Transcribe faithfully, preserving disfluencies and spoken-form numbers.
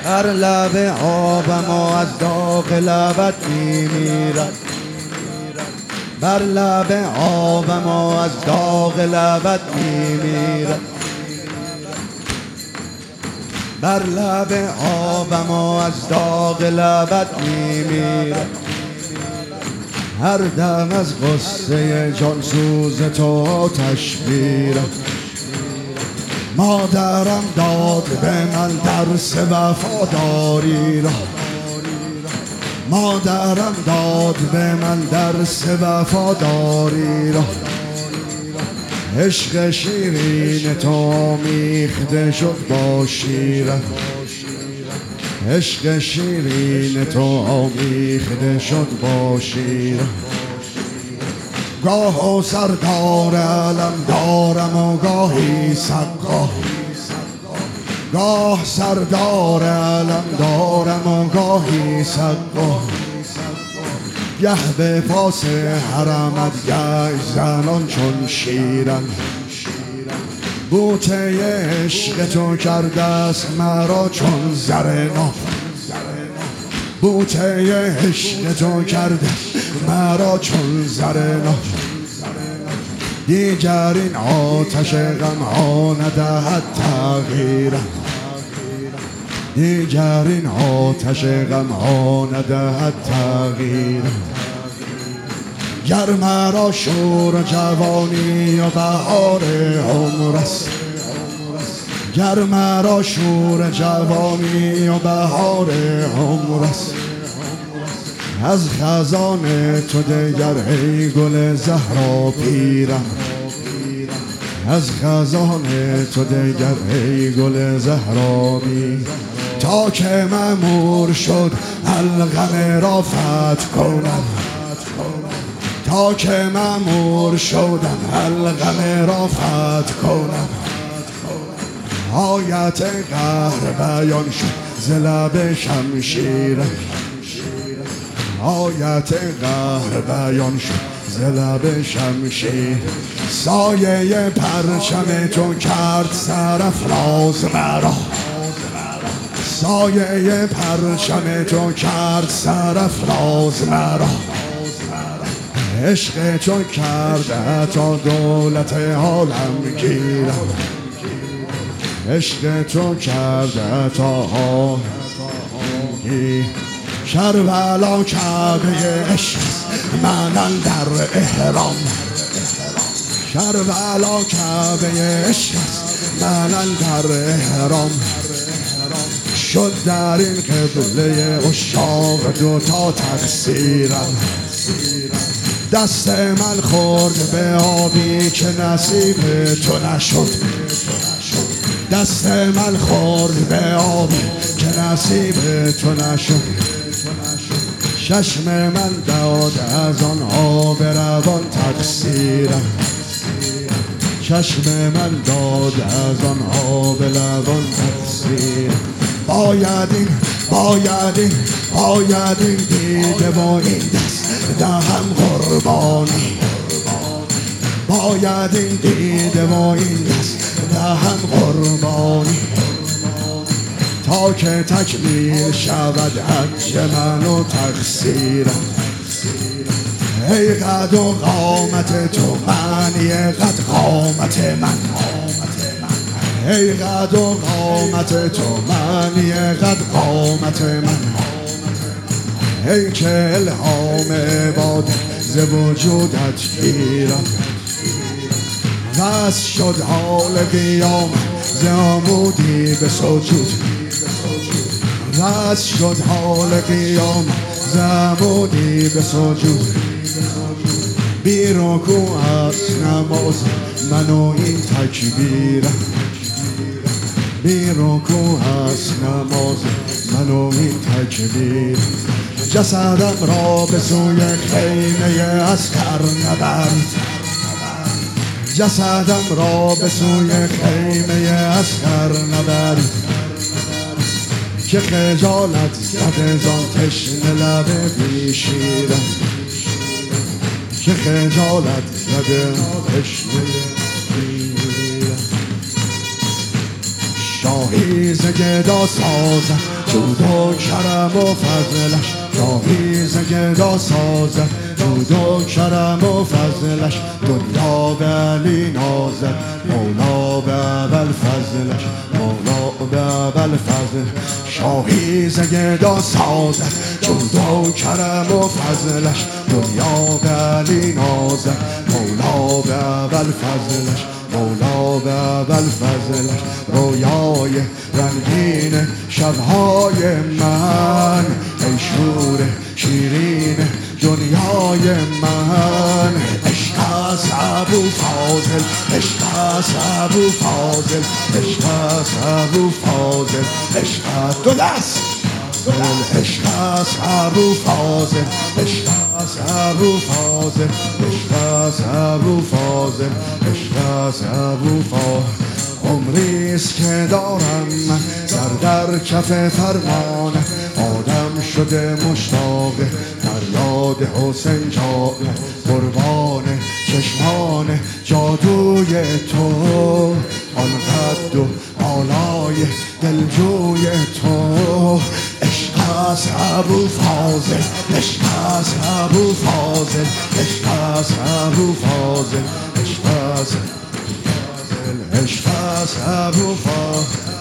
بر لب آبم و از داغ لبت میمیرم، بر لب آبم و از داغ لبت میمیرم، بر لب آبم و از داغ لبت میمیرم. هر دم از غصه جانسوز تو آتش میرم. مادرم داد به من درس وفاداری را، مادرم داد به من درس وفاداری را. عشق شیرین تو آمیخته شد با شیرم، عشق شیرین تو آمیخته شد با شیرم. گاه و سردار علم دارم و گاهی سقا، گاه سردار علم دارم و گاهی سقا. گه به پاس حرمت گشت زنان چون شیرم. بوته عشق تو کرده است مرا چون زر ناب، بوته عشق تو کرده مرا چون زر ناب. دیگر این آتش غم ها ندهد تغییرم، دیگر این آتش غم ها ندهد تغییرم. گر مرا شور جوانی و بهار عمر است، گر مرا شور جوانی و بهار عمر است. از خزان تو دیگر ای گل زهرا پیرم، از خزان تو دیگر ای گل زهرا پیرم. تا که مأمور شد حلقم را فتح کنم، تا که مأمور شدم حلقم را فتح کنم. آیت قهر بیان شد ز لب شمشیرم، آیت قهر بیان شد ز لب شمشیر. سایه پرچم تو کرد سرافراز مرا، سایه پرچم تو کرد سرافراز مرا. عشق تو کرده تا دولت عالم گیرم، عشق تو کرده تا عالم گیرم. کربلا کعبه عشق من اندر احرام، کربلا کعبه عشق من اندر احرام. شد در این قبله عشاق دو تا تقصیرم. دست من خورد به آبی که نصیب تو نشد، دست من خورد به آبی که نصیب تو نشد. چشم من داد از آن آب روان تقصیرم، چشم من داد از آن آب روان تقصیرم. باید این باید این باید این دیده با این دست دهم قربانی، باید این دیده با این دست دهم قربانی. تا که تکمیل شود حج من و تقصیرم. ای قد و قامت تو معنی قد قامت من، ای قد و قامت تو معنی قد قامت من. ای که الهام عبادت ز وجودت گیرم. بس شد حال قیام ز عمودی به سجود، بس شد حال قیام ز عمودی به سجود. بی رکوع است نماز من و این تکبیرم، بی رکوع است نماز من و این تکبیرم. جسدم را به سوی خیمه اسکر نبرید، جسدم را به سوی خیمه اسکر نبرید. که خجالت زده زان تشنه لب بی شیرم، که خجالت زده تشنه بی شیرم. شاهی ز گدا سازم جود و کرم و فضلش شاهی ز گدا سازد جود و کرم و فضلش دنیا به علی نازد مولا به ابوالفضلش مولا به ابوالفضل شاهی ز گدا سازد جود و کرم و فضلش دنیا به علی نازد مولا به ابوالفضلش مولا به ابوالفضلش رویای رنگین شبهای من ای شور شیرین دنیای من عشق است ابوالفاضل عشق است ابوالفاضل عشق است ابوالفاضل عشق است دو دست عشق است ابوالفاضل عشق است ابوالفاضل عشق است ابوالفاضل عشق است ابوالفاضل عمریست که دارم من سر در کف فرمان آدم شده مشتاق فریاد حسین جان قربان چشمان جادوی تو آن قد و آلای دلجوی تو عشق است ابوالفاضل عشق است ابوالفاضل عشق است ابوالفاضل عشق است عشق است ابوالفاضل